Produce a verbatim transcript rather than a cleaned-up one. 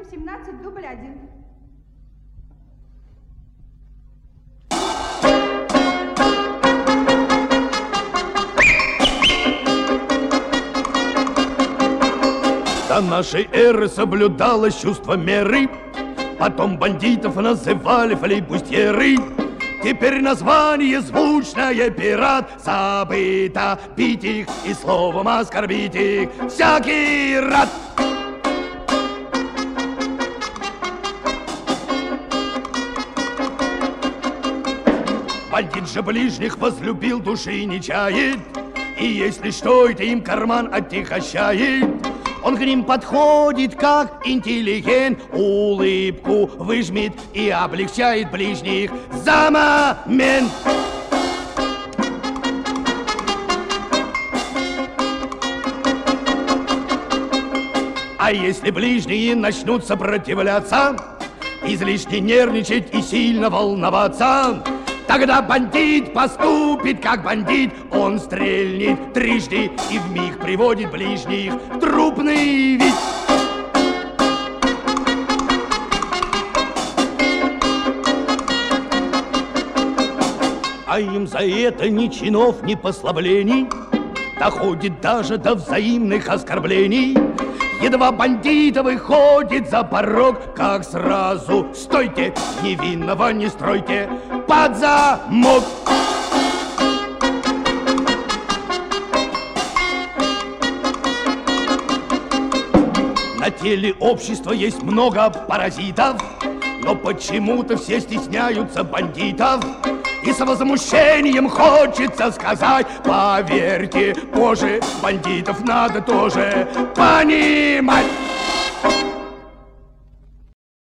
семнадцать, дубль один. До нашей эры соблюдалось чувство меры, потом бандитов называли флейбустьеры. Теперь название звучное пират, забыто бить их и словом оскорбить их всякий рад. Бандит же ближних возлюбил, души не чает, и если что, это им карман отягощает. Он к ним подходит, как интеллигент, улыбку выжмет и облегчает ближних за момент. А если ближние начнут сопротивляться, излишне нервничать и сильно волноваться, тогда бандит поступит как бандит, он стрельнет трижды и вмиг приводит ближних в трупный вид. А им за это ни чинов, ни послаблений, доходит даже до взаимных оскорблений. Едва бандита выходит за порог, как сразу стойте, невинного не стройте, под замок. На теле общества есть много паразитов, но почему-то все стесняются бандитов. И с возмущением хочется сказать: поверьте, позже бандитов надо тоже понимать.